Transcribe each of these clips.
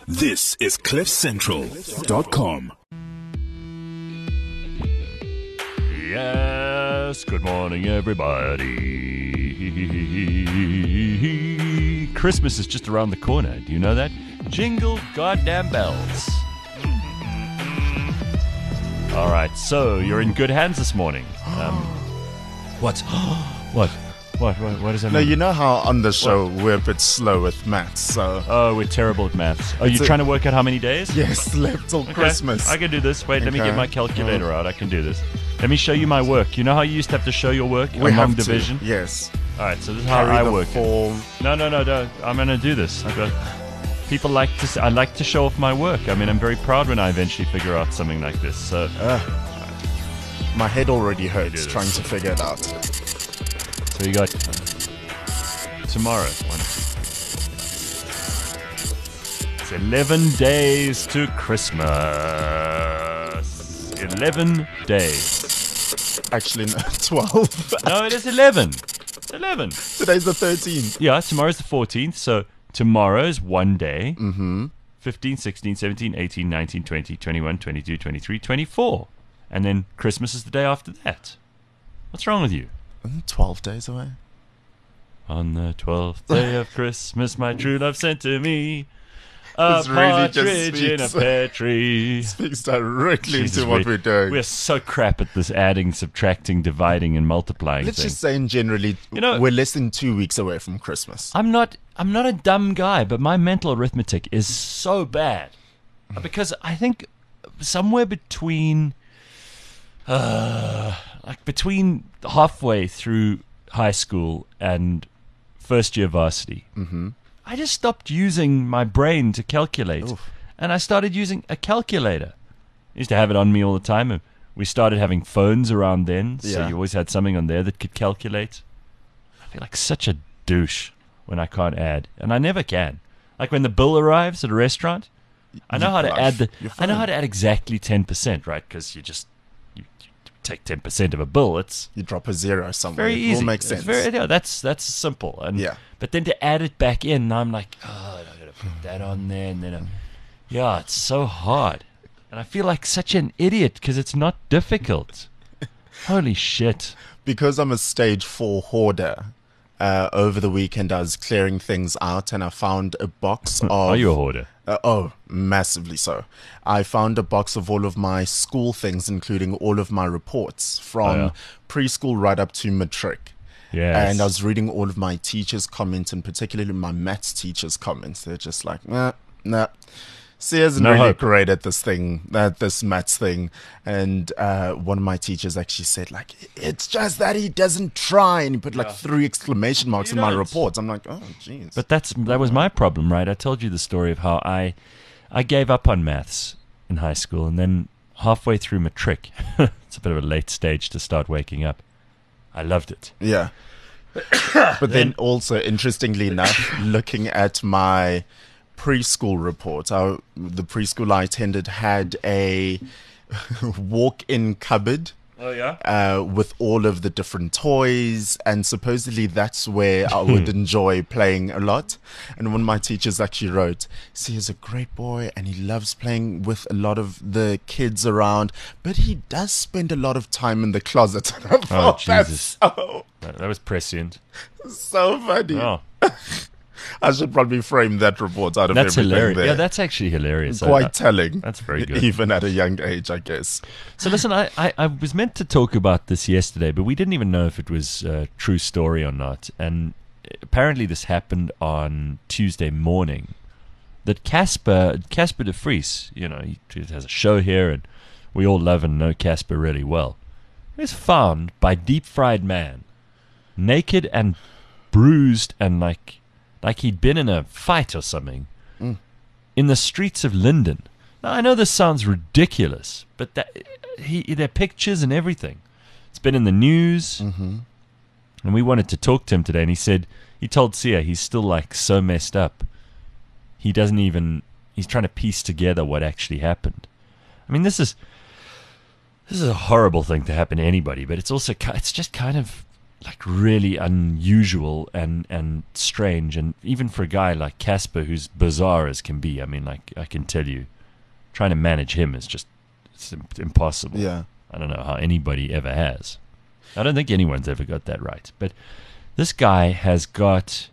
This is CliffCentral.com. Yes, good morning, everybody. Christmas is just around the corner. Do you know that? Jingle goddamn bells. All right, so you're in good hands this morning. What? What does that mean? No, you know how on the show we're a bit slow with maths, so... Oh, we're terrible at maths. Are you trying to work out how many days? Yes, left till Christmas. I can do this. Wait, let me get my calculator out. I can do this. Let me show you my work. You know how you used to have to show your work among division? Yes. All right, so this is how I work. Form. No. I'm going to do this. People like to. I like to show off my work. I mean, I'm very proud when I eventually figure out something like this. So, my head already hurts trying to figure it out. So you got tomorrow. It's 11 days to Christmas. 11 days. Actually, no, 12. No, it is 11. It's 11. Today's the 13th. Yeah, tomorrow's the 14th. So tomorrow's one day. 15, 16, 17, 18, 19, 20, 21, 22, 23, 24. And then Christmas is the day after that. What's wrong with you? 12 days away. On the 12th day of Christmas, my true love sent to me This a really just partridge in a pear tree. Speaks directly Jesus, into what we're doing. We're so crap at this adding, subtracting, dividing, and multiplying Let's thing. just say, in generally, we're less than 2 weeks away from Christmas. I'm not a dumb guy, but my mental arithmetic is so bad because I think somewhere between between halfway through high school and first year varsity, I just stopped using my brain to calculate. And I started using a calculator. I used to have it on me all the time. And we started having phones around then, so you always had something on there that could calculate. I feel like such a douche when I can't add, and I never can. Like when the bill arrives at a restaurant, I know how to add I know how to add exactly 10%, right? Because you take 10% of a bill. You drop a zero somewhere. Very easy. It will make sense. That's simple. And but then to add it back in, I'm like, I gotta put that on there, and then it's so hard, and I feel like such an idiot because it's not difficult. Holy shit! Because I'm a stage 4 hoarder. Over the weekend, I was clearing things out, and I found a box of... Are you a hoarder? Massively so. I found a box of all of my school things, including all of my reports from preschool right up to matric. Yes. And I was reading all of my teachers' comments, and particularly my maths teachers' comments. They're just like, nah. She isn't really great at this thing, this maths thing. And one of my teachers actually said, like, it's just that he doesn't try. And he put like 3 exclamation marks in my reports. I'm like, oh, jeez. But that was my problem, right? I told you the story of how I gave up on maths in high school. And then halfway through matric, it's a bit of a late stage to start waking up. I loved it. Yeah. But then also, interestingly enough, looking at my... preschool report. The preschool I attended had a walk-in cupboard. With all of the different toys, and supposedly that's where I would enjoy playing a lot. And one of my teachers actually wrote, see, he's a great boy and he loves playing with a lot of the kids around, but he does spend a lot of time in the closet. Oh, Jesus. That was prescient. So funny. Oh. I should probably frame that report out of That's everything hilarious. there. Yeah, that's actually hilarious. Quite telling. That's very good. Even at a young age, I guess. So listen, I was meant to talk about this yesterday, but we didn't even know if it was a true story or not. And apparently this happened on Tuesday morning. That Casper de Vries, he has a show here, and we all love and know Casper really well. He was found by Deep Fried Man, naked and bruised and like he'd been in a fight or something, in the streets of Linden. Now, I know this sounds ridiculous, but there are pictures and everything. It's been in the news, and we wanted to talk to him today, and he told Sia he's still like so messed up. He's trying to piece together what actually happened. I mean, this is a horrible thing to happen to anybody, but it's just kind of like really unusual and strange, and even for a guy like Casper, who's bizarre as can be. I mean, like, I can tell you, trying to manage him is just impossible. Yeah. I don't know how anybody ever has. I don't think anyone's ever got that right. But this guy has got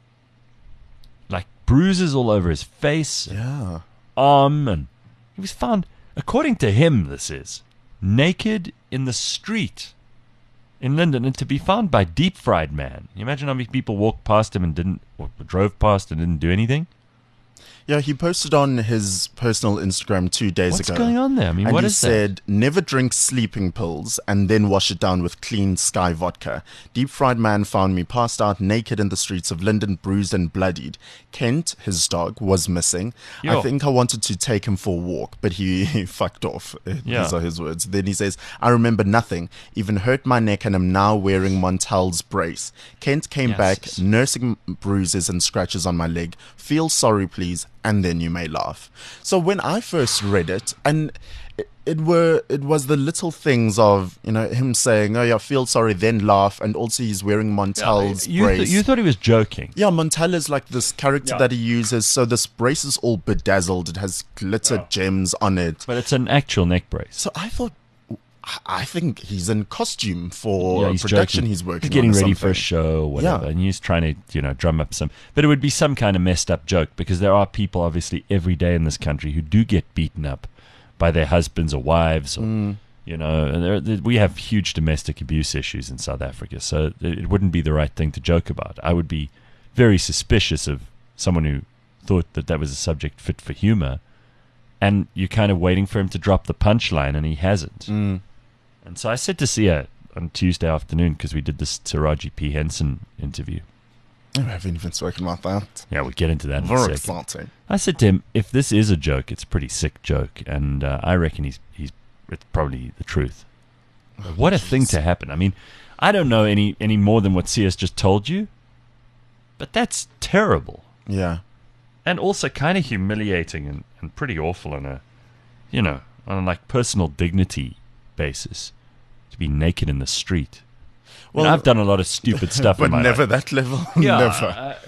like bruises all over his face, Yeah. arm, and he was found, according to him, this is naked in the street in Linden, and to be found by Deep Fried Man. You imagine how many people walked past him and didn't, or drove past and didn't do anything? Yeah, he posted on his personal Instagram 2 days What's ago. going on there? I mean, And what he is that? said, never drink sleeping pills and then wash it down with clean Sky vodka. Deep Fried Man found me passed out naked in the streets of Linden, bruised and bloodied. Kent, his dog, was missing. Yo. I think I wanted to take him for a walk, but he fucked off. Yeah. These are his words. Then he says, I remember nothing, even hurt my neck and am now wearing Montel's brace. Kent came Yes. back, nursing bruises and scratches on my leg. Feel sorry, please, and then you may laugh. So when I first read it, and it was the little things of, you know, him saying, oh yeah, feel sorry, then laugh, and also he's wearing Montel's brace. You thought he was joking. Yeah, Montel is like this character Yeah. that he uses. So this brace is all bedazzled. It has glitter gems on it. But it's an actual neck brace. So I think he's in costume for Yeah, a he's production joking. he's working He's getting on or ready for a something. show or whatever, Yeah. and he's trying to, you know, drum up some. But it would be some kind of messed up joke, because there are people, obviously, every day in this country who do get beaten up by their husbands or wives, or you know, and we have huge domestic abuse issues in South Africa, so it wouldn't be the right thing to joke about. I would be very suspicious of someone who thought that that was a subject fit for humor, and you're kind of waiting for him to drop the punchline, and he hasn't. And so I said to Sia on Tuesday afternoon, because we did this Taraji P. Henson interview. I haven't even spoken about that. Yeah, we'll get into that in a Very second. exciting. I said to him, if this is a joke, it's a pretty sick joke, and I reckon it's probably the truth. But what a thing to happen. I mean, I don't know any more than what Sia's just told you, but that's terrible. Yeah. And also kind of humiliating and pretty awful on a, you know, on a like personal dignity basis. To be naked in the street. Well, I've done a lot of stupid stuff But in my never life. that level. Yeah, Never.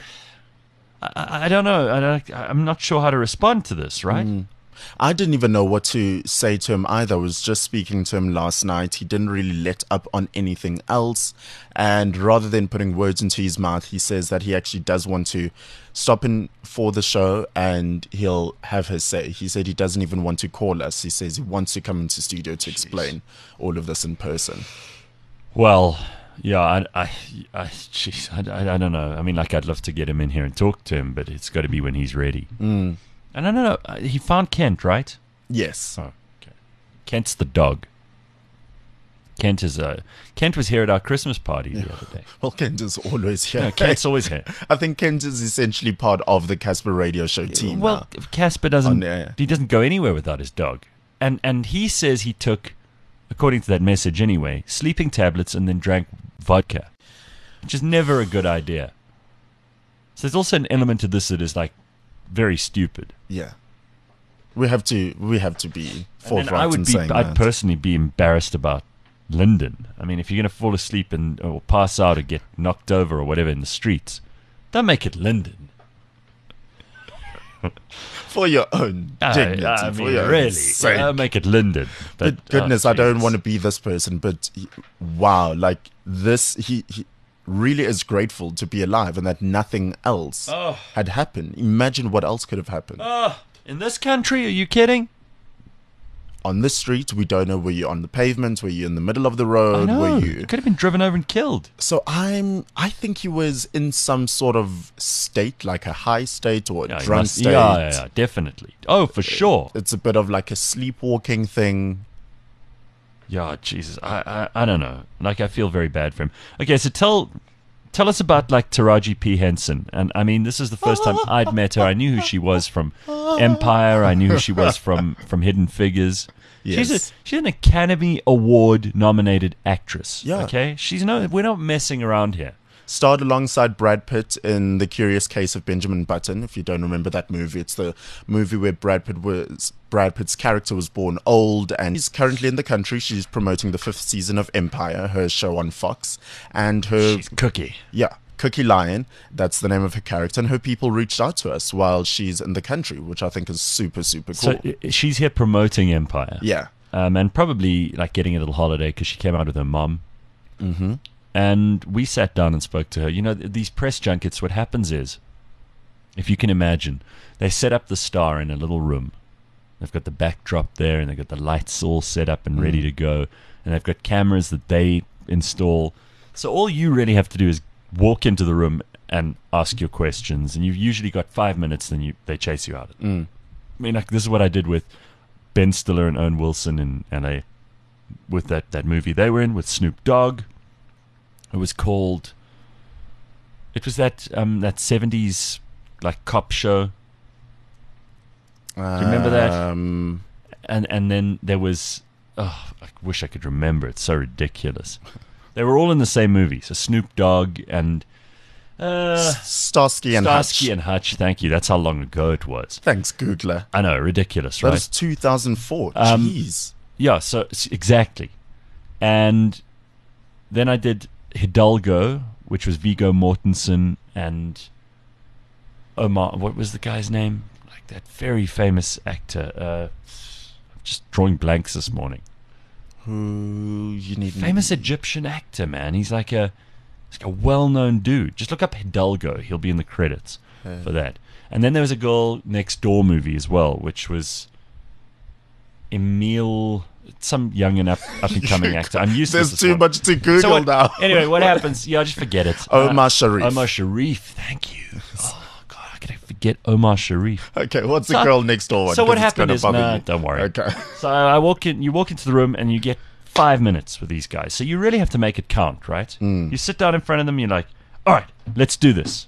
I don't know. I'm not sure how to respond to this, right? I didn't even know what to say to him either. I was just speaking to him last night. He didn't really let up on anything else. And rather than putting words into his mouth, he says that he actually does want to stop in for the show and he'll have his say. He said he doesn't even want to call us. He says he wants to come into studio to explain all of this in person. Well, yeah, jeez, I don't know. I mean, like, I'd love to get him in here and talk to him, but it's got to be when he's ready. And I don't know. He found Kent, right? Yes. Oh, okay. Kent's the dog. Kent was here at our Christmas party the other day. Well, Kent is always here. No, Kent's always here. I think Kent is essentially part of the Casper Radio Show team. Well, now. Casper doesn't. yeah. He doesn't go anywhere without his dog, and he says he took, according to that message anyway, sleeping tablets and then drank vodka, which is never a good idea. So there's also an element to this that is like very stupid. Yeah. We have to be And forthright in saying I'd that. personally be embarrassed about Linden. I mean, if you're going to fall asleep or pass out or get knocked over or whatever in the streets, don't make it Linden. For your own dignity. I for mean, your own really, sake. don't make it Linden. But goodness, I don't Jesus. want to be this person, but wow, like this, he really is grateful to be alive and that nothing else had happened. Imagine what else could have happened. In this country, are you kidding? On the street, we don't know, were you on the pavement, were you in the middle of the I road, know. were You you... could have been driven over and killed. So I think he was in some sort of state, like a high state or a Yeah, he drunk must- state. yeah, definitely. Oh, for sure. It's a bit of like a sleepwalking thing. Yeah, Jesus, I don't know. Like, I feel very bad for him. Okay, so tell us about like Taraji P. Henson. And I mean, this is the first time I'd met her. I knew who she was from Empire. I knew who she was from Hidden Figures. Yes. She's an Academy Award nominated actress. Yeah. Okay, we're not messing around here. Starred alongside Brad Pitt in The Curious Case of Benjamin Button. If you don't remember that movie, it's the movie where Brad Pitt's character was born old, and he's currently in the country. She's promoting the 5th season of Empire, her show on Fox, and She's Cookie. yeah, Cookie Lion, that's the name of her character, and her people reached out to us while she's in the country, which I think is super, super cool. So she's here promoting Empire. Yeah. And probably like getting a little holiday because she came out with her mom. Mm-hmm. And we sat down and spoke to her. You know, these press junkets, what happens is, if you can imagine, they set up the star in a little room. They've got the backdrop there, and they've got the lights all set up and ready to go. And they've got cameras that they install. So all you really have to do is walk into the room and ask your questions. And you've usually got 5 minutes, then they chase you out. I mean, like, this is what I did with Ben Stiller and Owen Wilson in LA with that movie they were in with Snoop Dogg. It was called. It was that 70s like cop show. Do you remember that? And then there was. Oh, I wish I could remember. It's so ridiculous. They were all in the same movie. So Snoop Dogg and Starsky and Hutch. Thank you. That's how long ago it was. Thanks, Googler. I know, ridiculous, right? That is 2004. Jeez. Yeah. So exactly, and then I did Hidalgo, which was Viggo Mortensen and Omar. What was the guy's name? Like that very famous actor. I'm just drawing blanks this morning. Who you need? Famous Egyptian actor, man. He's like a well-known dude. Just look up Hidalgo. He'll be in the credits for that. And then there was a Girl Next Door movie as well, which was Emil, some young and up and coming actor. I'm used to There's too much to Google now. Anyway, what happens? Yeah, just forget it. Omar Sharif. Omar Sharif. Thank you. Oh God, how could I forget Omar Sharif? Okay, what's the Girl Next Door one? So what 'Cause it's happened gonna is, bother you. don't worry. Okay. So I walk in. You walk into the room and you get 5 minutes with these guys. So you really have to make it count, right? You sit down in front of them. You're like, all right, let's do this.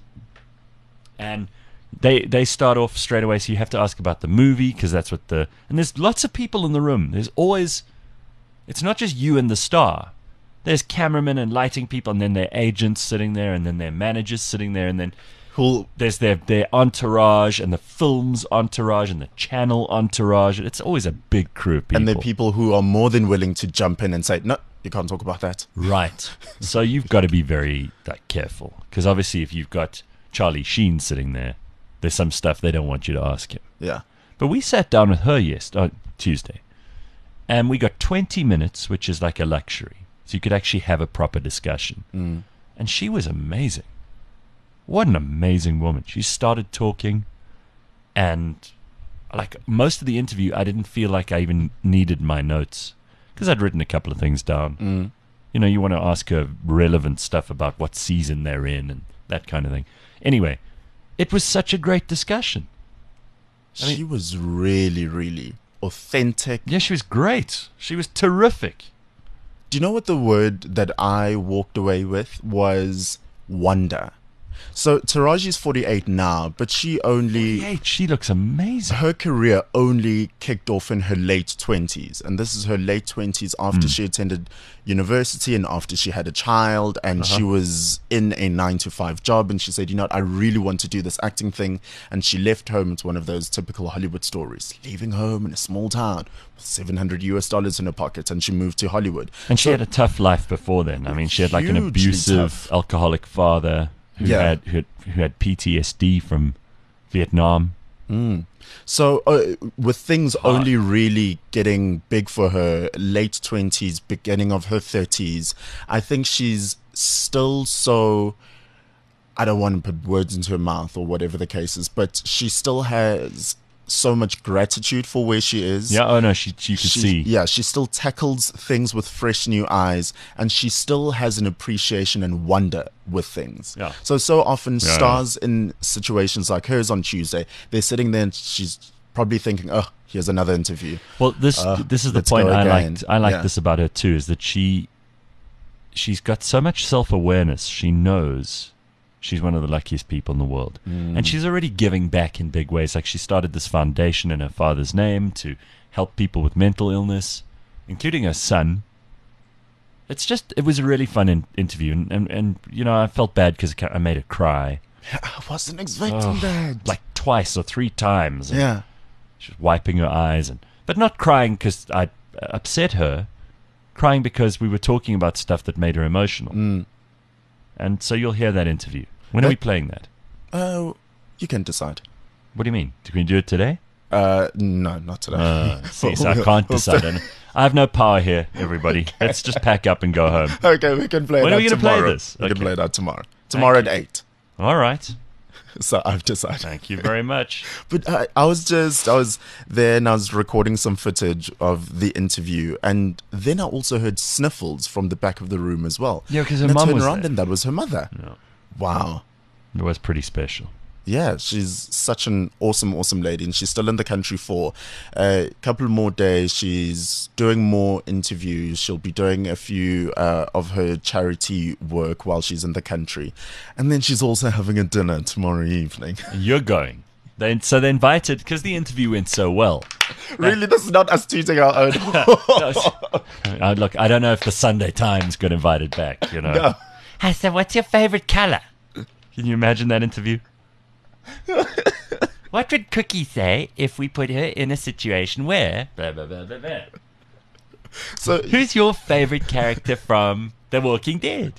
And they start off straight away. So you have to ask about the movie because that's what and there's lots of people in the room. There's always, it's not just you and the star. There's cameramen and lighting people, and then their agents sitting there, and then their managers sitting there, and then there's their entourage and the film's entourage and the channel entourage. It's always a big crew of people. And there are people who are more than willing to jump in and say, no, you can't talk about that. Right. So you've got to be very careful, because obviously if you've got Charlie Sheen sitting there, there's some stuff they don't want you to ask him. Yeah. But we sat down with her Tuesday, and we got 20 minutes, which is like a luxury. So you could actually have a proper discussion. And she was amazing. What an amazing woman. She started talking, and like most of the interview, I didn't feel like I even needed my notes because I'd written a couple of things down. You know, you want to ask her relevant stuff about what season they're in and that kind of thing. Anyway, it was such a great discussion. She was really, really authentic. Yeah, she was great. She was terrific. Do you know what the word that I walked away with was? Wonder. So Taraji's 48 now, but she looks amazing. Her career only kicked off in her late 20s, and this is her late 20s after she attended university and after she had a child, and she was in a 9-to-5 job, and she said, you know what, I really want to do this acting thing, and she left home. It's one of those typical Hollywood stories, leaving home in a small town with $700 in her pocket, and she moved to Hollywood. And she had a tough life before then. I mean, she had like an abusive, alcoholic father who had PTSD from Vietnam. So with things only really getting big for her, late 20s, beginning of her 30s, I think she's still so, I don't want to put words into her mouth or whatever the case is, but she still has so much gratitude for where she is. Yeah, oh no, you could see. Yeah, she still tackles things with fresh new eyes, and she still has an appreciation and wonder with things. Yeah. So often stars in situations like hers on Tuesday, they're sitting there and she's probably thinking, oh, here's another interview. Well, this is the point I like this about her too, is that she's got so much self-awareness. She knows she's one of the luckiest people in the world. And she's already giving back in big ways. Like she started this foundation in her father's name to help people with mental illness, including her son. it was a really fun interview, and you know, I felt bad because I made her cry. I wasn't expecting that. Like twice or three times. And yeah. she was wiping her eyes, but not crying because I upset her, crying because we were talking about stuff that made her emotional. And so you'll hear that interview. When are we playing that? Oh, you can decide. What do you mean? Can we do it today? No, not today. See, so I can't decide. I have no power here, everybody. Let's just pack up and go home. Okay, we can play When it are out we going to tomorrow. play this? We Okay. can play it out tomorrow. Tomorrow at 8. All right. So I've decided. Thank you very much. But I was there and I was recording some footage of the interview, and then I also heard sniffles from the back of the room as well. Yeah, 'cause her And I mum turned was around there. and that was her mother. No. Wow. It was pretty special. Yeah, she's such an awesome lady, and she's still in the country for a couple more days. She's doing more interviews. She'll be doing a few of her charity work while she's in the country. And then she's also having a dinner tomorrow evening. You're going. So they invited, because the interview went so well. Really, this is not us tooting our own. Look, I don't know if the Sunday Times got invited back, you know. No. I said, what's your favorite color? Can you imagine that interview? What would Cookie say if we put her in a situation where... Blah, blah, blah, blah, blah. So Who's your favorite character from The Walking Dead?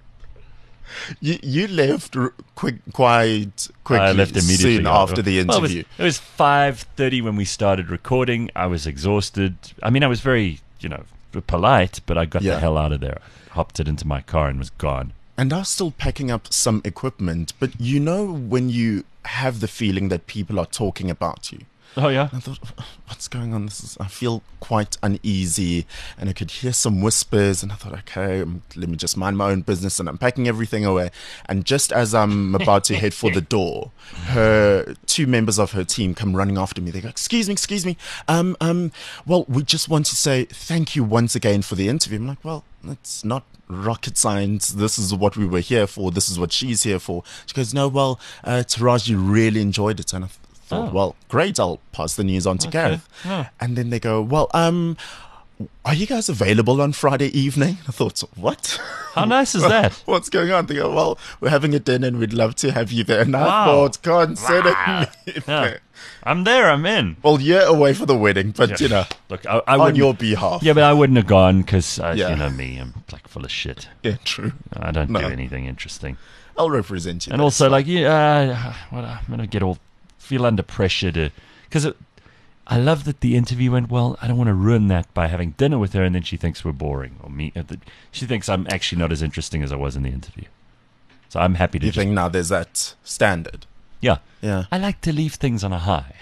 you left quite quickly. I left immediately soon after the Well, interview. it was 5:30 when we started recording. I was exhausted. I mean, I was very, polite, but I got Yeah. the hell out of there. I hopped it into my car and was gone. And I was still packing up some equipment, but you know when you have the feeling that people are talking about you. Oh, yeah? I thought, what's going on? I feel quite uneasy, and I could hear some whispers, and I thought, okay, let me just mind my own business, and I'm packing everything away. And just as I'm about to head for the door, two members of her team come running after me. They go, excuse me. Well, we just want to say thank you once again for the interview. I'm like, well, it's not rocket science. This is what we were here for. This is what she's here for. She goes, no, well, Taraji really enjoyed it. And I thought, well, great, I'll pass the news on to Gareth. Oh. And then they go, well, are you guys available on Friday evening? I thought, what? How nice is that? What's going on? They go, well, we're having a dinner and we'd love to have you there. And I Wow. thought, consider me Yeah. there. I'm there. I'm in. Well, you're away for the wedding, but, Look, I on wouldn't... your behalf. Yeah, but I wouldn't have gone because, Yeah. you know me, I'm like full of shit. Yeah, true. I don't No. do anything interesting. I'll represent you. And there. also, I'm going to feel under pressure to... Because I love that the interview went well. I don't want to ruin that by having dinner with her and then she thinks we're boring. Or me. She thinks I'm actually not as interesting as I was in the interview. So I'm happy to You think now there's that standard? Yeah. Yeah. I like to leave things on a high.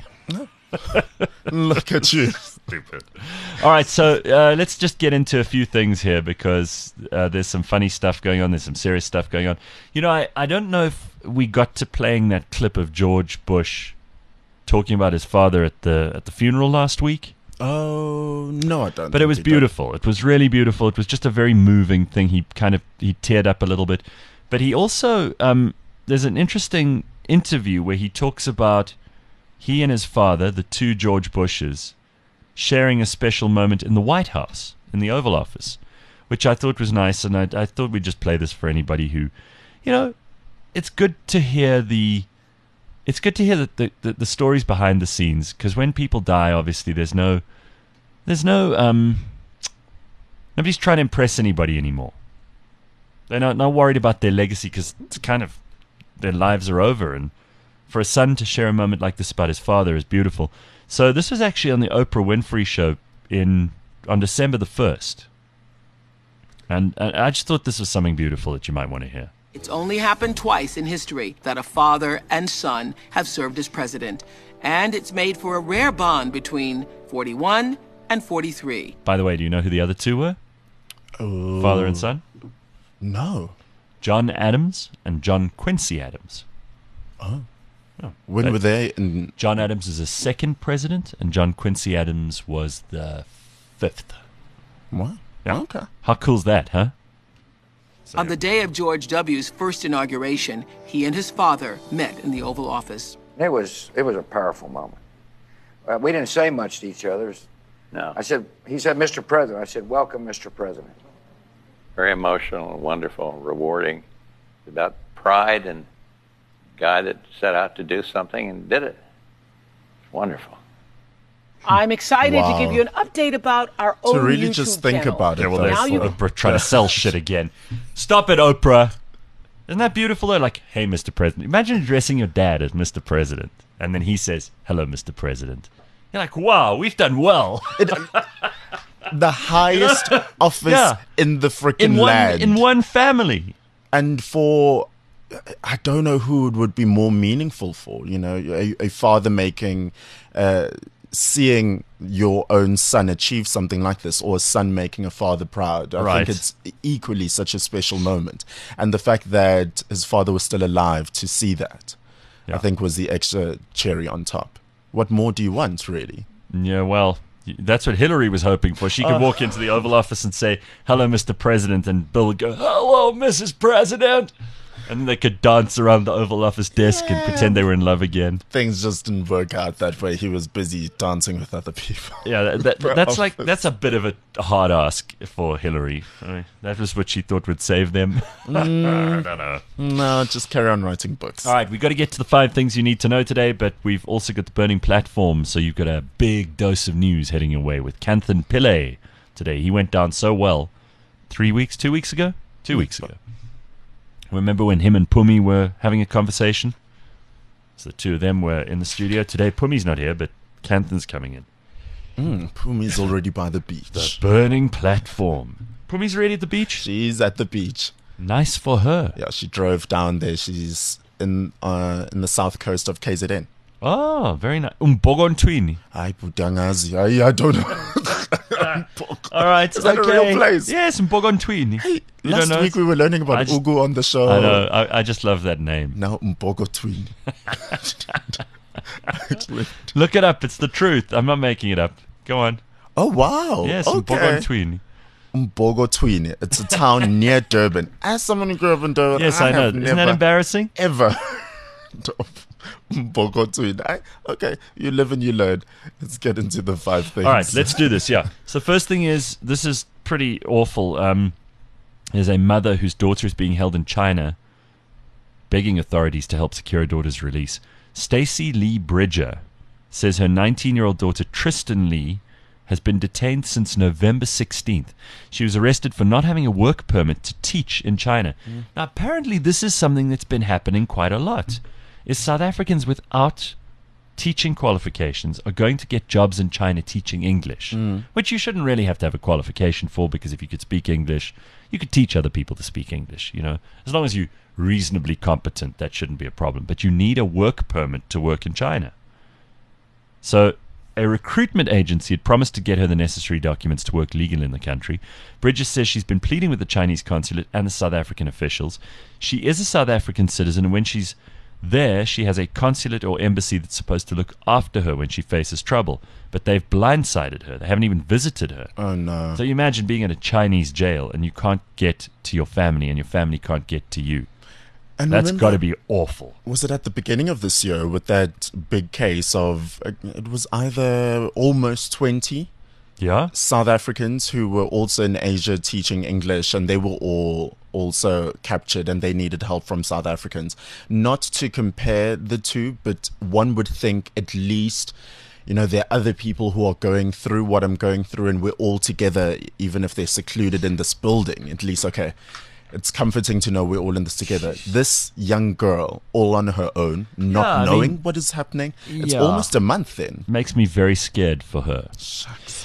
Look at you. Stupid. All right, so let's just get into a few things here because there's some funny stuff going on. There's some serious stuff going on. You know, I don't know if we got to playing that clip of George Bush talking about his father at the funeral last week. Oh, no, I don't. But it was beautiful. It was really beautiful. It was just a very moving thing. He teared up a little bit. But he also, there's an interesting interview where he talks about he and his father, the two George Bushes, sharing a special moment in the White House, in the Oval Office, which I thought was nice. And I thought we'd just play this for anybody who, it's good to hear the stories behind the scenes, because when people die, obviously nobody's trying to impress anybody anymore. They're not worried about their legacy because it's kind of their lives are over, and for a son to share a moment like this about his father is beautiful. So this was actually on the Oprah Winfrey Show on December the 1st, and I just thought this was something beautiful that you might want to hear. It's only happened twice in history that a father and son have served as president, and it's made for a rare bond between 41 and 43. By the way, do you know who the other two were? Oh, Father and son? no. John Adams and John Quincy Adams. When were they in? John Adams is the second president, and John Quincy Adams was the 5th. What? Yeah. Okay. How cool's that, huh? On the day of George W.'s first inauguration, he and his father met in the Oval Office. It was a powerful moment. We didn't say much to each other. No. He said, Mr. President. I said, welcome, Mr. President. very emotional and wonderful and rewarding. It's about pride and a guy that set out to do something and did it. It's wonderful. I'm excited Wow. to give you an update about our own To really YouTube just think channel. about it. Yeah, well, though, there's Now you- Oprah trying to sell shit again. Stop it, Oprah. Isn't that beautiful? Though? Like, hey, Mr. President. Imagine addressing your dad as Mr. President, and then he says, "Hello, Mr. President." You're like, wow, we've done well. the highest office Yeah. in the freaking land. in one family. And for, I don't know who it would be more meaningful for, you know, a father making, seeing your own son achieve something like this, or a son making a father proud. I Right. think it's equally such a special moment. And the fact that his father was still alive to see that, Yeah. I think was the extra cherry on top. What more do you want, really? Yeah, well, that's what Hillary was hoping for. She could walk into the Oval Office and say, "Hello, Mr. President," and Bill would go, "Hello, Mrs. President." And they could dance around the Oval Office desk and pretend they were in love again. Things just didn't work out that way. He was busy dancing with other people. Yeah, that's a bit of a hard ask for Hillary. I mean, that was what she thought would save them. I don't know. No, just carry on writing books. All right, we've got to get to the 5 things you need to know today, but we've also got the burning platform, so you've got a big dose of news heading your way with Kanthan Pillay today. He went down so well 2 weeks ago? 2 weeks ago. Remember when him and Pumi were having a conversation? So the two of them were in the studio. Today, Pumi's not here, but Kanthan's coming in. Pumi's already by the beach. The burning platform. Pumi's already at the beach? She's at the beach. Nice for her. Yeah, she drove down there. She's in the south coast of KZN. Oh, very nice. Bogontwini. Ay, Budangazi. I don't know. All right, Is that a real place? Yes, Bogontwini. Hey, You last don't know week it? we were learning I about just- Ugu on the show. I know. I just love that name. Now Mbogo Twin. Look it up. It's the truth. I'm not making it up. Go on. Oh, wow. Yes, okay. Bogontwini. Mbogo Twin. It's a town near Durban. As someone who grew up in Durban, Yes, I know. have Isn't that never embarrassing? ever Mbogo Twin. Okay, you live and you learn. Let's get into the 5 things. All right, let's do this. Yeah. So first thing is, this is pretty awful. There's a mother whose daughter is being held in China, begging authorities to help secure her daughter's release. Stacey Lee Bridger says her 19-year-old daughter Tristan Lee has been detained since November 16th. She was arrested for not having a work permit to teach in China. Now, apparently this is something that's been happening quite a lot. Is South Africans without teaching qualifications are going to get jobs in China teaching English, which you shouldn't really have to have a qualification for, because if you could speak English, you could teach other people to speak English, you know. As long as you're reasonably competent, that shouldn't be a problem. But you need a work permit to work in China. So a recruitment agency had promised to get her the necessary documents to work legally in the country. Bridges says she's been pleading with the Chinese consulate and the South African officials. She is a South African citizen, and when she's there, she has a consulate or embassy that's supposed to look after her when she faces trouble. But they've blindsided her. They haven't even visited her. Oh, no. So you imagine being in a Chinese jail and you can't get to your family and your family can't get to you. And That's remember, got to be awful. Was it at the beginning of this year with that big case of, it was either almost 20 Yeah? South Africans who were also in Asia teaching English, and they were all also captured and they needed help from South Africans. Not to compare the two, but one would think at least, you know, there are other people who are going through what I'm going through, and we're all together, even if they're secluded in this building. At least, okay, it's comforting to know we're all in this together. This young girl, all on her own, not Yeah, I knowing mean, what is happening. It's yeah. almost a month then. Makes me very scared for her. Shucks.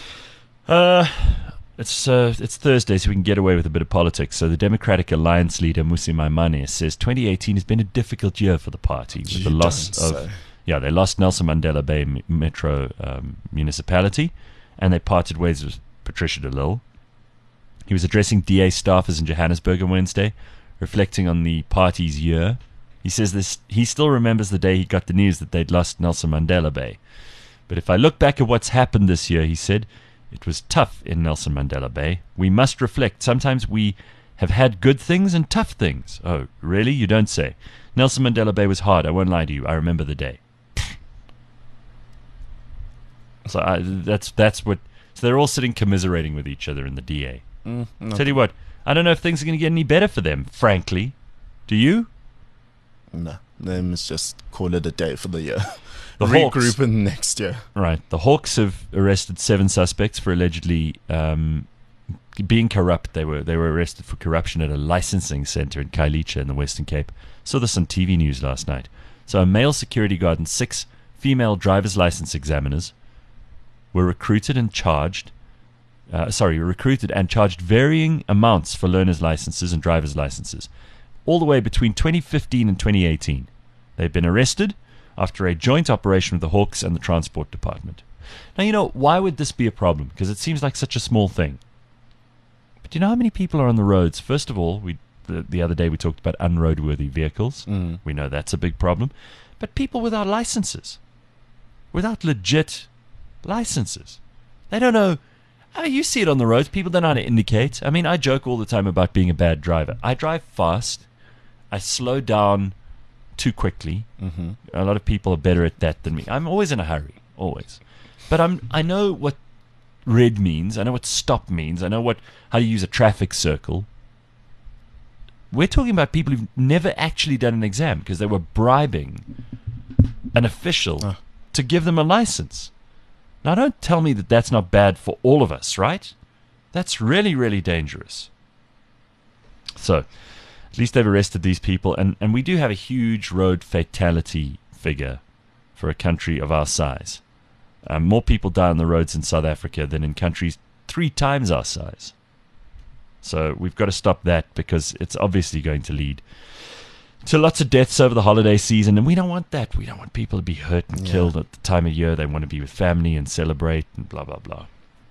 It's Thursday, so we can get away with a bit of politics. So the Democratic Alliance leader, Mmusi Maimane, says 2018 has been a difficult year for the party. With You the loss don't of... say. Yeah, they lost Nelson Mandela Bay Metro Municipality, and they parted ways with Patricia de Lille. He was addressing DA staffers in Johannesburg on Wednesday, reflecting on the party's year. He says this. He still remembers the day he got the news that they'd lost Nelson Mandela Bay. But if I look back at what's happened this year, he said, it was tough in Nelson Mandela Bay. We must reflect. Sometimes we have had good things and tough things. Oh, really? You don't say. Nelson Mandela Bay was hard. I won't lie to you. I remember the day. So that's what. So they're all sitting commiserating with each other in the DA. Tell you what, I don't know if things are going to get any better for them, frankly. Do you? No, they must just call it a day for the year. The Hawks. Regroup in next year. Right. The Hawks have arrested 7 suspects for allegedly being corrupt. They were arrested for corruption at a licensing center in Khayelitsha in the Western Cape. Saw this on TV news last night. So a male security guard and 6 female driver's license examiners were recruited and charged varying amounts for learner's licenses and driver's licenses, all the way between 2015 and 2018. They've been arrested after a joint operation with the Hawks and the Transport Department. Now, why would this be a problem? Because it seems like such a small thing. But do you know how many people are on the roads? First of all, the other day we talked about unroadworthy vehicles. We know that's a big problem. But people without licenses, without legit licenses, they don't know. You see it on the roads. People don't know how to indicate. I mean, I joke all the time about being a bad driver. I drive fast. I slow down too quickly. A lot of people are better at that than me. I'm always in a hurry, always. But I know what red means. I know what stop means. I know how to use a traffic circle. We're talking about people who've never actually done an exam because they were bribing an official to give them a license. Now, don't tell me that that's not bad for all of us, right? That's really, really dangerous. So, at least they've arrested these people, and we do have a huge road fatality figure for a country of our size. More people die on the roads in South Africa than in countries 3 times our size. So we've got to stop that because it's obviously going to lead to lots of deaths over the holiday season, and we don't want that. We don't want people to be hurt and killed at the time of year. They want to be with family and celebrate and blah, blah, blah.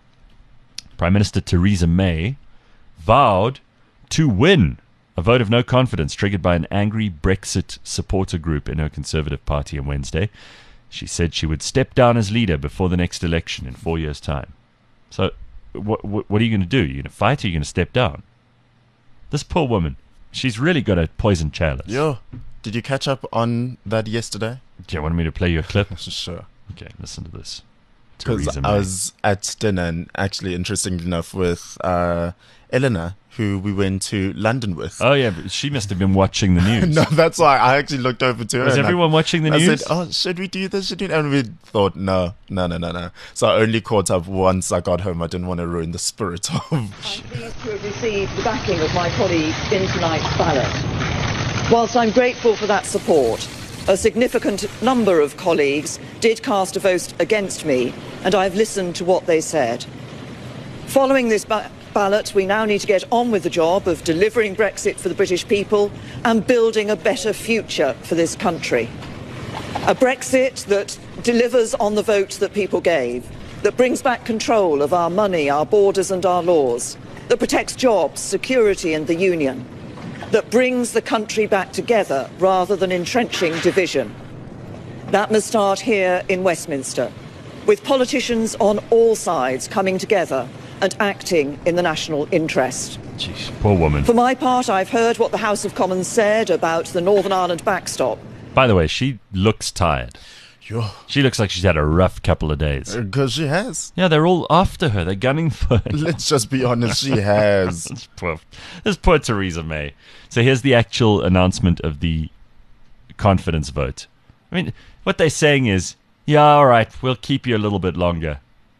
Prime Minister Theresa May vowed to win a vote of no confidence triggered by an angry Brexit supporter group in her Conservative Party on Wednesday. She said she would step down as leader before the next election in 4 years' time. So what are you going to do? Are you going to fight or are you going to step down? This poor woman, she's really got a poison chalice. Yo, did you catch up on that yesterday? Do you want me to play you a clip? Sure. Okay, listen to this. Because Theresa I May. was at dinner, and actually, interestingly enough, with Eleanor, who we went to London with. Oh, yeah, but she must have been watching the news. No, that's why I actually looked over to her. Was everyone watching the news? I said, "Oh, should we do this? And we thought, no. So I only caught up once I got home. I didn't want to ruin the spirit of. I'm pleased to have received the backing of my colleagues in tonight's ballot. Whilst I'm grateful for that support, a significant number of colleagues did cast a vote against me, and I've listened to what they said. Following this ballot, we now need to get on with the job of delivering Brexit for the British people and building a better future for this country. A Brexit that delivers on the vote that people gave, that brings back control of our money, our borders and our laws, that protects jobs, security and the union, that brings the country back together rather than entrenching division. That must start here in Westminster, with politicians on all sides coming together and acting in the national interest. Jeez, poor woman. For my part, I've heard what the House of Commons said about the Northern Ireland backstop. By the way, she looks tired. Yo, She looks like she's had a rough couple of days. because she has. Yeah, they're all after her. They're gunning for her. Let's just be honest, she has. This poor Theresa May. So here's the actual announcement of the confidence vote. I mean, what they're saying is, yeah, all right, we'll keep you a little bit longer.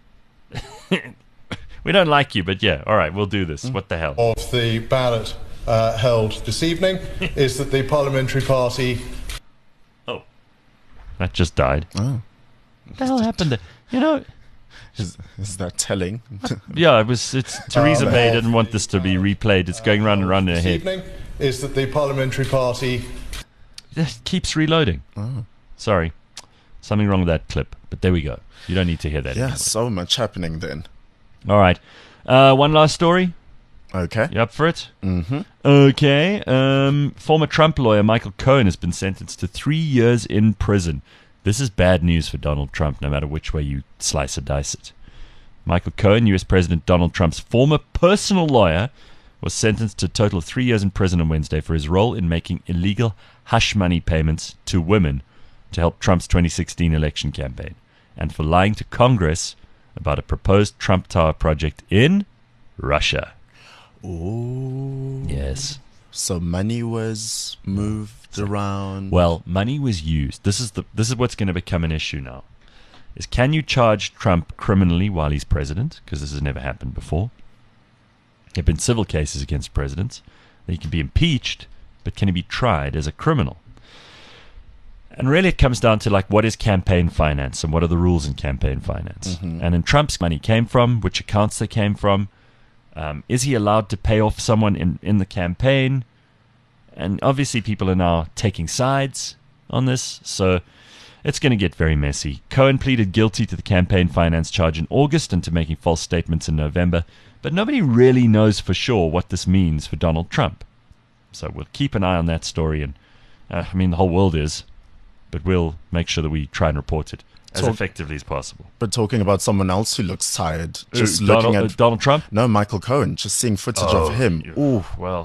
We don't like you, but yeah, all right, we'll do this. What the hell? Of the ballot held this evening is that the parliamentary party... Oh, that just died. Oh. What the hell happened there? You know, Is that telling? yeah, it's Theresa May didn't want this to be replayed. It's going round and round in her this head. evening is that the parliamentary party... It keeps reloading. Sorry. Something wrong with that clip. But there we go. You don't need to hear that Yeah, anymore. so much happening then. All right. One last story. Okay. You up for it? Mm-hmm. Okay. Former Trump lawyer Michael Cohen has been sentenced to 3 years in prison. This is bad news for Donald Trump, no matter which way you slice or dice it. Michael Cohen, U.S. President Donald Trump's former personal lawyer, was sentenced to a total of 3 years in prison on Wednesday for his role in making illegal hush money payments to women to help Trump's 2016 election campaign, and for lying to Congress about a proposed Trump Tower project in Russia. Oh. Yes. So money was moved around. Well, money was used. This is what's going to become an issue now. Is can you charge Trump criminally while he's president? Because this has never happened before. There have been civil cases against presidents. He can be impeached, but can he be tried as a criminal? And really it comes down to like what is campaign finance and what are the rules in campaign finance. And in Trump's money came from, which accounts they came from. Is he allowed to pay off someone in the campaign? And obviously people are now taking sides on this, so it's going to get very messy. Cohen pleaded guilty to the campaign finance charge in August and to making false statements in November, but nobody really knows for sure what this means for Donald Trump. So we'll keep an eye on that story, and the whole world is, but we'll make sure that we try and report it as effectively as possible. But talking about someone else who looks tired, just looking at Donald Trump? No, Michael Cohen, just seeing footage of him. Ooh, well,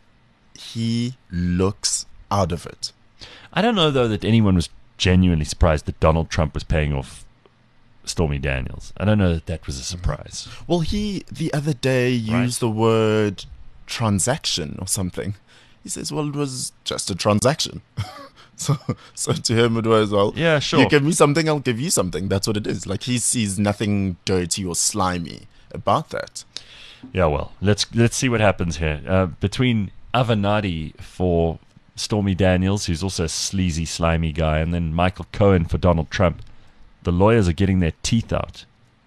he looks out of it. I don't know, though, that anyone was genuinely surprised that Donald Trump was paying off Stormy Daniels. I don't know that was a surprise. Well, he, the other day, used the word transaction or something. He says, well, it was just a transaction. So to him it was, well, yeah, sure. You give me something, I'll give you something. That's what it is. Like, he sees nothing dirty or slimy about that. Yeah, well, let's see what happens here. Between Avenatti for Stormy Daniels, who's also a sleazy, slimy guy, and then Michael Cohen for Donald Trump, the lawyers are getting their teeth out.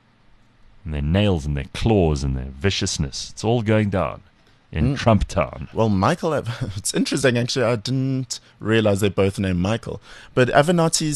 And their nails and their claws and their viciousness. It's all going down in Trump Town. Well, it's interesting, actually. I didn't realize they both named Michael. But Avenatti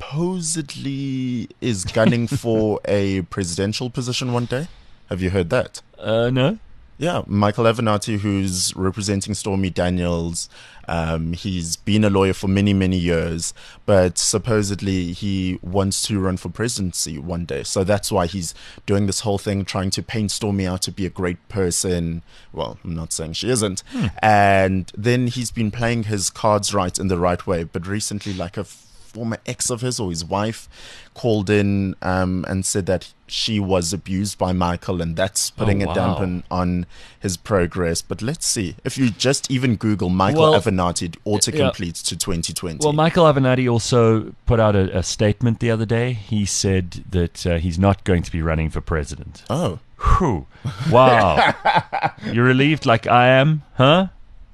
supposedly is gunning for a presidential position one day. Have you heard that? No. Yeah, Michael Avenatti, who's representing Stormy Daniels. He's been a lawyer for many, many years, but supposedly he wants to run for presidency one day. So that's why he's doing this whole thing, trying to paint Stormy out to be a great person. Well, I'm not saying she isn't. And then he's been playing his cards right in the right way. But recently, like a former ex of his or his wife called in and said that she was abused by Michael, and that's putting a dampen on his progress. But let's see. If you just even Google Michael Avenatti, it autocompletes to 2020. Well, Michael Avenatti also put out a statement the other day. He said that he's not going to be running for president. Oh. Whew. Wow. You're relieved like I am, huh?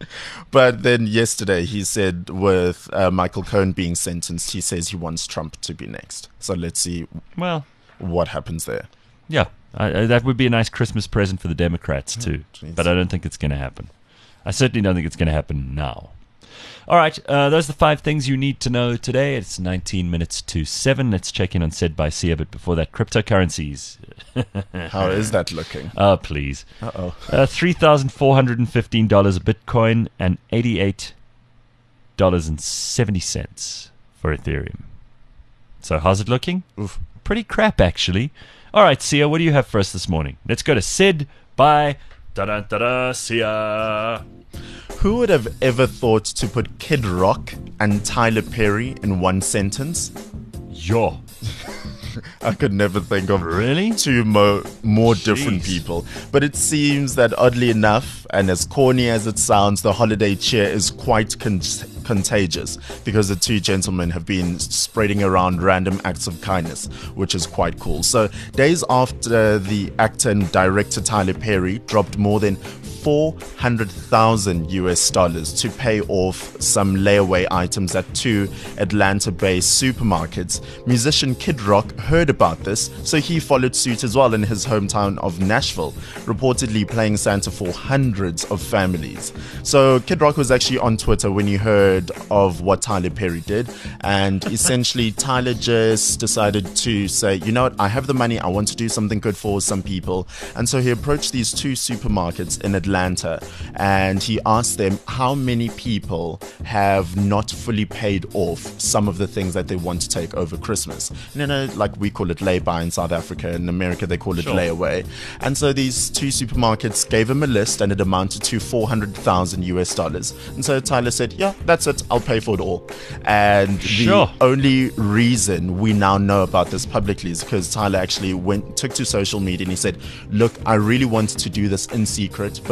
But then yesterday he said with Michael Cohen being sentenced, he says he wants Trump to be next. So let's see what happens there. Yeah, that would be a nice Christmas present for the Democrats too. But I don't think it's going to happen. I certainly don't think it's going to happen now. All right, those are the 5 things you need to know today. It's 19 minutes to 7. Let's check in on Said by Sia, but before that, cryptocurrencies. How is that looking? Oh, please. Uh-oh. $3,415 a Bitcoin and $88.70 for Ethereum. So how's it looking? Oof. Pretty crap, actually. All right, Sia, what do you have for us this morning? Let's go to Said by Sia. Who would have ever thought to put Kid Rock and Tyler Perry in one sentence? Yo. I could never think of really two more different people. But it seems that oddly enough, and as corny as it sounds, the holiday cheer is quite contagious, because the two gentlemen have been spreading around random acts of kindness, which is quite cool. So days after the actor and director Tyler Perry dropped more than $400,000 to pay off some layaway items at 2 Atlanta-based supermarkets, musician Kid Rock heard about this, so he followed suit as well in his hometown of Nashville, reportedly playing Santa for hundreds of families. So Kid Rock was actually on Twitter when he heard of what Tyler Perry did, and essentially Tyler just decided to say, you know what, I have the money, I want to do something good for some people. And so he approached these 2 supermarkets in Atlanta, and he asked them how many people have not fully paid off some of the things that they want to take over Christmas. You know, like we call it lay-by in South Africa. In America, they call it layaway. And so these 2 supermarkets gave him a list, and it amounted to $400,000. And so Tyler said, yeah, that's it. I'll pay for it all. And the only reason we now know about this publicly is because Tyler actually took to social media and he said, look, I really wanted to do this in secret, but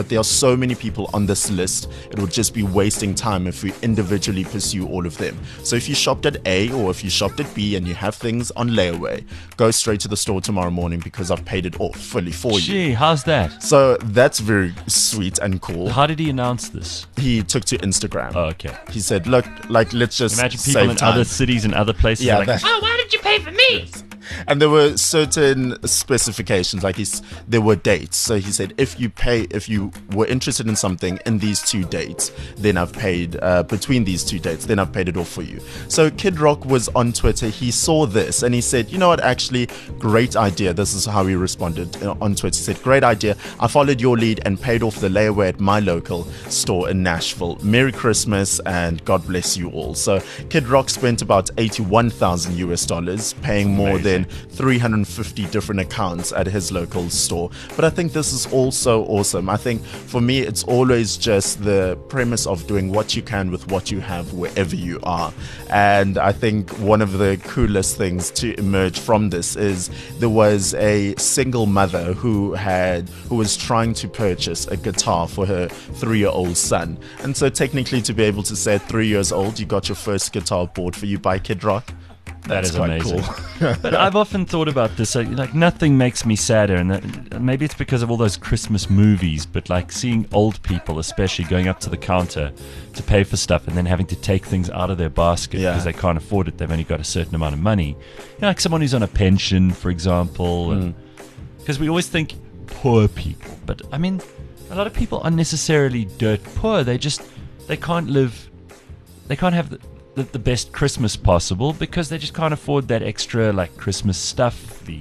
but there are so many people on this list, it would just be wasting time if we individually pursue all of them. So if you shopped at A or if you shopped at B and you have things on layaway, go straight to the store tomorrow morning because I've paid it off fully for you. Gee, how's that? So that's very sweet and cool. How did he announce this? He took to Instagram. Oh, okay. He said, look, like, let's just Imagine people save in time. other cities and other places Yeah, are like, that- oh, why did you pay for me? And there were certain specifications, like there were dates. So he said, if you were interested in something in these 2 dates, then I've paid, between these 2 dates, then I've paid it off for you. So Kid Rock was on Twitter. He saw this and he said, you know what, actually, great idea. This is how he responded on Twitter. He said, great idea. I followed your lead and paid off the layaway at my local store in Nashville. Merry Christmas and God bless you all. So Kid Rock spent about $81,000 paying more than 350 different accounts at his local store. But I think this is also awesome. I think for me, it's always just the premise of doing what you can with what you have wherever you are. And I think one of the coolest things to emerge from this is there was a single mother who was trying to purchase a guitar for her 3-year-old son. And so technically to be able to say at 3 years old, you got your first guitar bought for you by Kid Rock. That is quite amazing. cool. But I've often thought about this. Like nothing makes me sadder, and maybe it's because of all those Christmas movies. But like seeing old people, especially going up to the counter to pay for stuff, and then having to take things out of their basket Yeah. because they can't afford it. They've only got a certain amount of money. You know, like someone who's on a pension, for example. Because we always think poor people, but I mean, a lot of people aren't necessarily dirt poor. They can't live. They can't have the best Christmas possible because they just can't afford that extra like Christmas stuff, the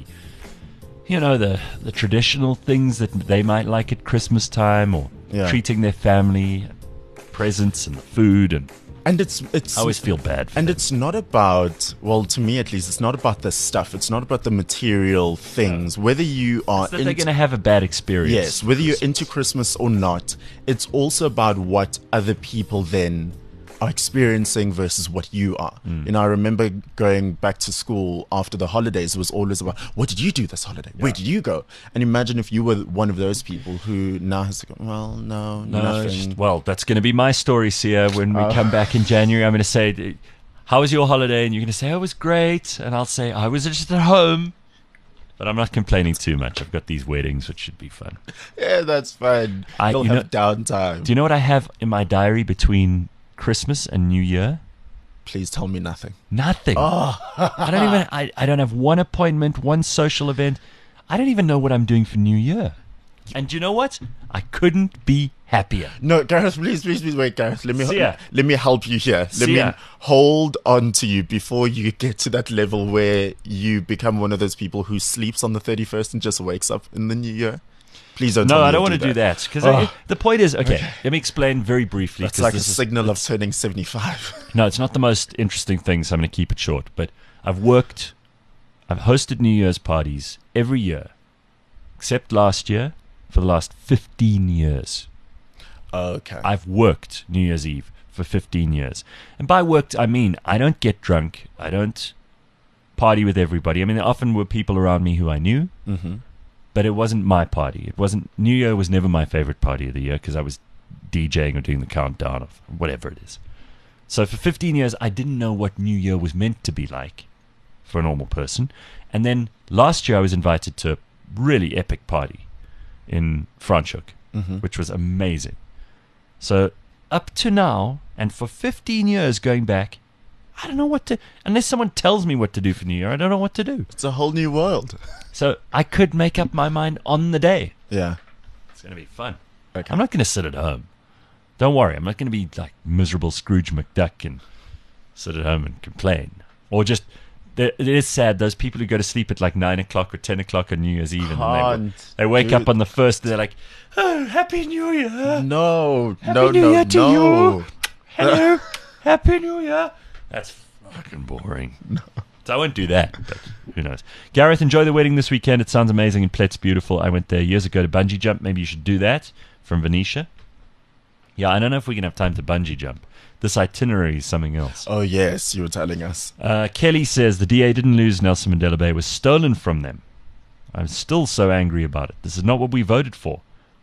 traditional things that they might like at Christmas time, or treating their family, presents and food, and it's I always feel bad for and them. it's not about, well, to me at least, it's not about the stuff, it's not about the material things, whether you are that they're going to have a bad experience. yes, whether you're into Christmas or not. It's also about what other people then are experiencing versus what you are. You know, I remember going back to school after the holidays, it was always about, what did you do this holiday? Where did you go? And imagine if you were one of those people who now has to go, well, no, nothing. Well, that's going to be my story, Sia. When we come back in January, I'm going to say, how was your holiday? And you're going to say, oh, it was great. And I'll say, I was just at home. But I'm not complaining too much. I've got these weddings, which should be fun. Yeah, that's fine. You'll have downtime. Do you know what I have in my diary between Christmas and New Year? Please tell me nothing. Nothing. I don't have one appointment, one social event. I don't even know what I'm doing for New Year. And you know what? I couldn't be happier. No, Gareth, please wait, Gareth. Let me help you here. Let me Sia. hold on to you before you get to that level where you become one of those people who sleeps on the 31st and just wakes up in the new year. Please don't tell No, me I don't you'll want to do that. Because the point is, okay, let me explain very briefly. That's 'cause like a this is- signal of turning 75. No, it's not the most interesting thing, so I'm going to keep it short. But I've hosted New Year's parties every year, except last year, for the last 15 years. Okay. I've worked New Year's Eve for 15 years. And by worked, I mean I don't get drunk. I don't party with everybody. I mean, there often were people around me who I knew, but it wasn't my party. New Year was never my favorite party of the year because I was DJing or doing the countdown of whatever it is. So for 15 years, I didn't know what New Year was meant to be like for a normal person. And then last year, I was invited to a really epic party in Franschhoek, which was amazing. So up to now, and for 15 years going back, I don't know what to... Unless someone tells me what to do for New Year, I don't know what to do. It's a whole new world. So I could make up my mind on the day. Yeah. It's going to be fun. Okay. I'm not going to sit at home. Don't worry, I'm not going to be like miserable Scrooge McDuck and sit at home and complain. Or just... It is sad, those people who go to sleep at like 9 o'clock or 10 o'clock on New Year's Eve and they wake up on the 1st and they're like, oh, Happy New Year. No. Happy New Year to you. Hello. Happy New Year. That's fucking boring. So I won't do that, but who knows. Gareth, enjoy the wedding this weekend. It sounds amazing and Plet's beautiful. I went there years ago to bungee jump. Maybe you should do that from Venetia. Yeah, I don't know if we can have time to bungee jump. This itinerary is something else. Oh, yes, you were telling us. Kelly says the DA didn't lose. Nelson Mandela Bay was stolen from them. I'm still so angry about it. This is not what we voted for.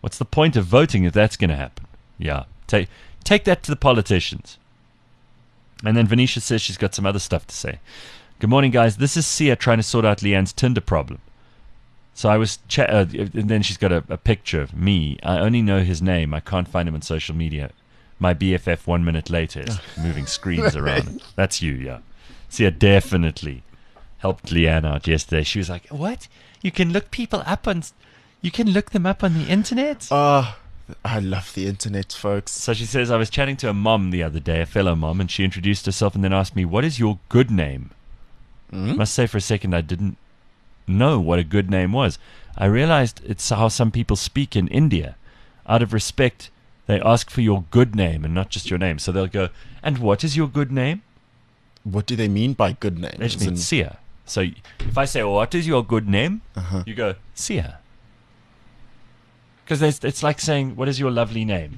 What's the point of voting if that's going to happen? Yeah. Take that to the politicians. And then Venetia says she's got some other stuff to say. Good morning, guys. This is Sia trying to sort out Leanne's Tinder problem. So I was and then she's got a picture of me. I only know his name. I can't find him on social media. My BFF 1 minute later is moving screens around. That's you, yeah. Sia definitely helped Leanne out yesterday. She was like, "What? You can look people up on... You can look them up on the internet?" I love the internet, folks. So she says, I was chatting to a mom the other day, a fellow mom, and she introduced herself and then asked me, "What is your good name?" I must say for a second I didn't know what a good name was. I realized it's how some people speak in India. Out of respect, they ask for your good name and not just your name. So they'll go, "And what is your good name?" What do they mean by good name? They just mean Sia. So if I say, "What is your good name?" You go, "Sia." Because it's like saying, "What is your lovely name?"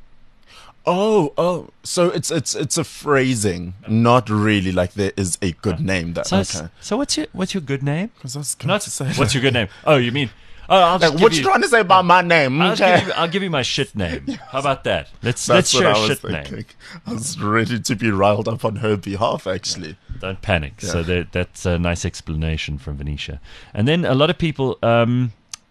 Oh, so it's a phrasing, not really like there is a good name. That So what's your good name? Because I was going Not to say, what's your good name? Oh, you mean? Oh, I'll just like, what you trying to say about my name? I'll give you my shit name. How about that? Let's share a shit name. I was ready to be riled up on her behalf, actually. Don't panic. Yeah. So that's a nice explanation from Venetia. And then a lot of people. Well,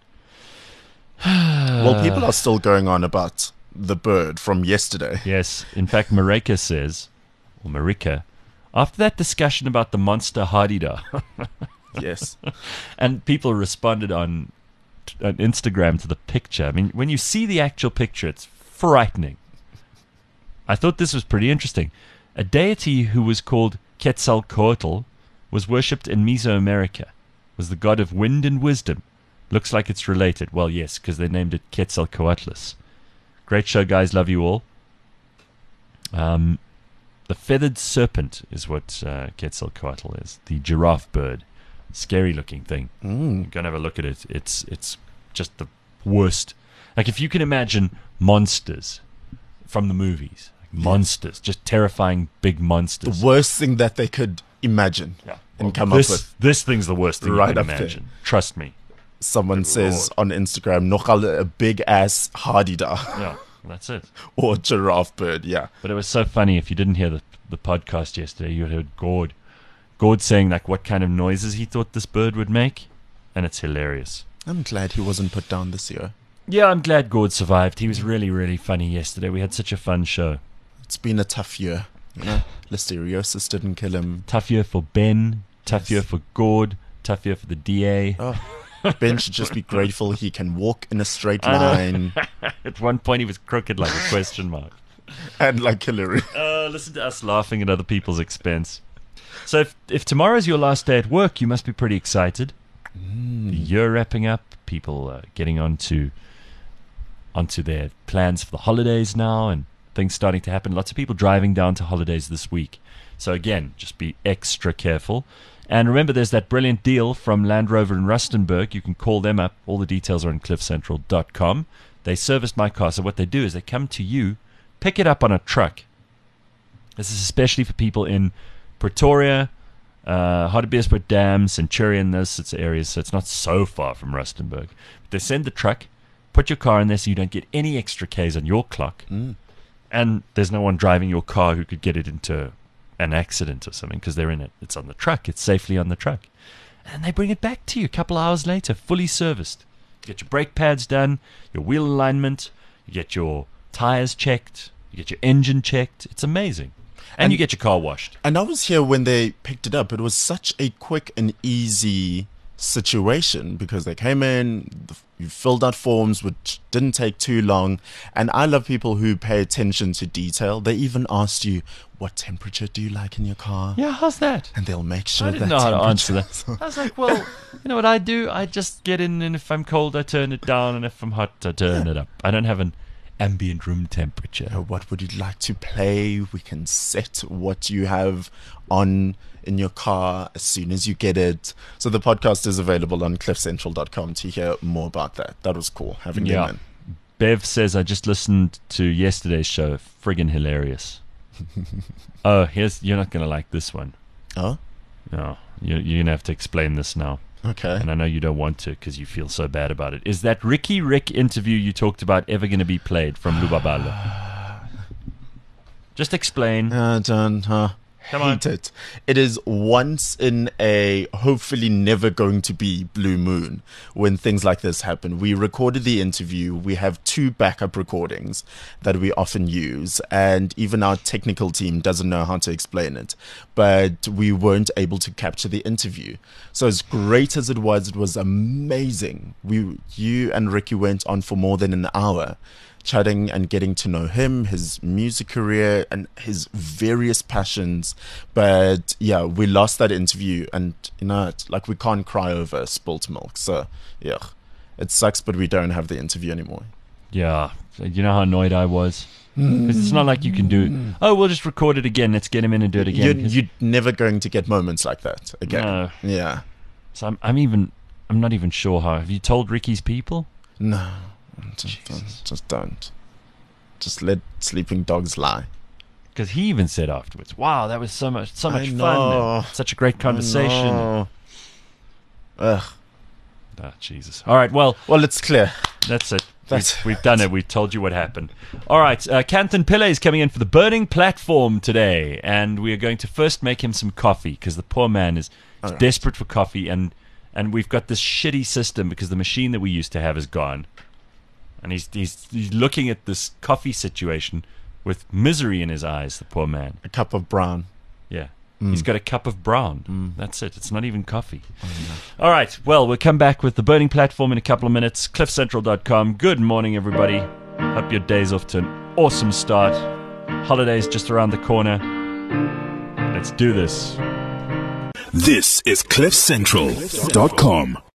people are still going on about the bird from yesterday. Yes. In fact, Marika says, or Marika, after that discussion about the monster Hadida, Yes. and people responded on Instagram to the picture. I mean, when you see the actual picture, it's frightening. I thought this was pretty interesting. A deity who was called Quetzalcoatl was worshipped in Mesoamerica, was the god of wind and wisdom. Looks like it's related. Well, yes, because they named it Quetzalcoatlus. Great show, guys. Love you all. The feathered serpent is what Quetzalcoatl is. The giraffe bird. Scary looking thing. Go and have a look at it. It's just the worst. Like if you can imagine monsters from the movies. Like monsters. Just terrifying big monsters. The worst thing that they could imagine and come up with. This thing's the worst thing Right you can up there. imagine. Trust me. Someone says on Instagram, "Nogal a big ass Hadida," Yeah, that's it. or giraffe bird. Yeah, But it was so funny. If you didn't hear the podcast yesterday, you heard Gord saying like what kind of noises he thought this bird would make, and it's hilarious. I'm glad he wasn't put down this year. Yeah, I'm glad Gord survived. He was really, really funny yesterday. We had such a fun show. It's been a tough year. You know, listeriosis didn't kill him. Tough year for Ben. Tough year for Gord. Tough year for the DA. Oh, Ben should just be grateful he can walk in a straight I know. line. At one point, he was crooked like a question mark. And like Hillary. Listen to us laughing at other people's expense. So if tomorrow's your last day at work, you must be pretty excited. The year wrapping up, people getting onto their plans for the holidays now, and things starting to happen. Lots of people driving down to holidays this week. So again, just be extra careful. And remember, there's that brilliant deal from Land Rover in Rustenburg. You can call them up. All the details are on cliffcentral.com. They serviced my car. So what they do is they come to you, pick it up on a truck. This is especially for people in Pretoria, Hartbeespoort Dam, Centurion, those sorts of areas. So it's not so far from Rustenburg. But they send the truck, put your car in there so you don't get any extra Ks on your clock. And there's no one driving your car who could get it into an accident or something because they're in it. It's on the truck. It's safely on the truck. And they bring it back to you a couple of hours later, fully serviced. You get your brake pads done, your wheel alignment, you get your tires checked, you get your engine checked. It's amazing. And you get your car washed. And I was here when they picked it up. It was such a quick and easy situation because they came in, you filled out forms, which didn't take too long. And I love people who pay attention to detail. They even asked you, what temperature do you like in your car? Yeah, how's that? And they'll make sure I that didn't know how to answer temperature- that. I was like, well, you know what I do? I just get in, and if I'm cold, I turn it down, and if I'm hot, I turn it up. I don't have an ambient room temperature. What would you like to play? We can set what you have on in your car as soon as you get it. So the podcast is available on cliffcentral.com to hear more about that. That was cool having them in. Bev says, I just listened to yesterday's show. Friggin' hilarious. Oh, you're not going to like this one. Oh? No, you're going to have to explain this now. Okay. And I know you don't want to because you feel so bad about it. Is that Ricky Rick interview you talked about ever going to be played from Lubabalo? Just explain. Come on. Hate it. It is once in a hopefully never going to be blue moon when things like this happen. We recorded the interview. We have 2 backup recordings that we often use, and even our technical team doesn't know how to explain it. But we weren't able to capture the interview. So as great as it was amazing. You and Ricky went on for more than an hour, chatting and getting to know him, his music career, and his various passions. But yeah, we lost that interview, and like we can't cry over spilt milk. So yeah, it sucks, but we don't have the interview anymore. Yeah, you know how annoyed I was? Because it's not like you can do, we'll just record it again, let's get him in and do it again. You're never going to get moments like that again. No. Yeah. So I'm not even sure how. Have you told Ricky's people? No. Just don't. Just let sleeping dogs lie. Because he even said afterwards, "Wow, that was so much fun, know. such a great conversation." Ugh. Ah, Jesus. All right, well, it's clear. That's it. We've done it. We've told you what happened. All right, Kanthan Pillay is coming in for the burning platform today, and we are going to first make him some coffee because the poor man is desperate for coffee, and we've got this shitty system because the machine that we used to have is gone. And he's looking at this coffee situation with misery in his eyes, the poor man. A cup of brown. Yeah. He's got a cup of brown. That's it. It's not even coffee. All right. Well, we'll come back with the burning platform in a couple of minutes. CliffCentral.com. Good morning, everybody. Hope your day's off to an awesome start. Holiday's just around the corner. Let's do this. This is CliffCentral.com.